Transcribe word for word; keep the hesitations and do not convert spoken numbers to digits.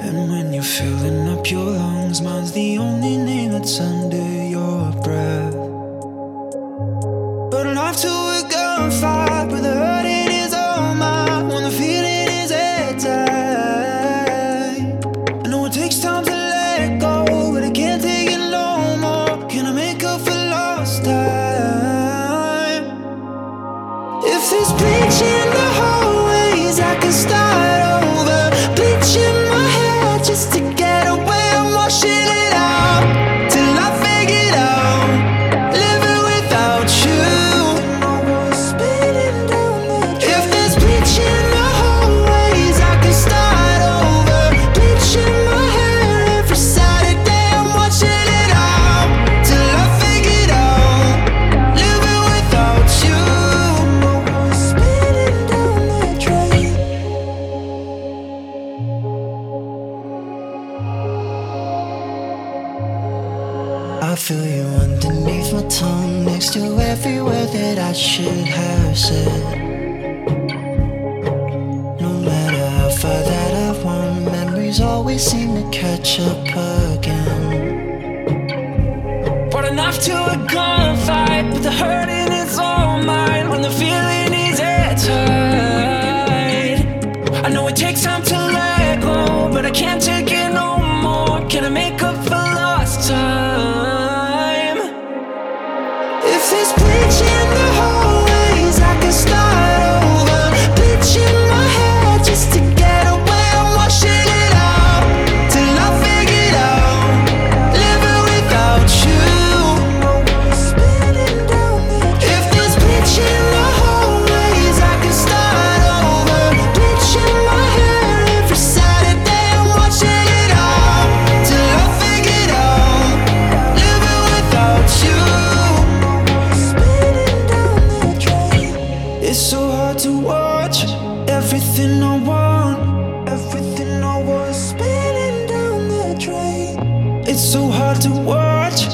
And when you're filling up your lungs, mine's the only name that's under your breath. But life to a gunfight, where the hurting is all mine, when the feeling is airtight. I know it takes time to let go, but I can't take it no more. Can I make up for lost time? If there's bleach in the hallways, I can start over. Bleach in my head just to get away. I'm washing it out till I figure it out. Living without you. If there's bleach in the hallways, I can start over. Bleach in my hair every Saturday. I'm washing it out till I figure it out. Living without you. I feel you underneath my tongue, next to every word that I should have said. No matter how far that I've run, memories always seem to catch up again. Brought a knife to a gunfight, but the hurting is all mine, when the feeling is airtight. I know it takes time to let go, but I can't take it no more. Can I make up for lost time? If there's bleach in the hallways, I can start over. Bleach in my head just to get away. I'm washing it out till I figure it out. Living without you. If there's bleach in the hallways, I can start over. Bleach in my hair every Saturday. I'm washing it out till I figure it out. Living without you. It's so hard to watch everything I want, everything I was spinning down the drain. It's so hard to watch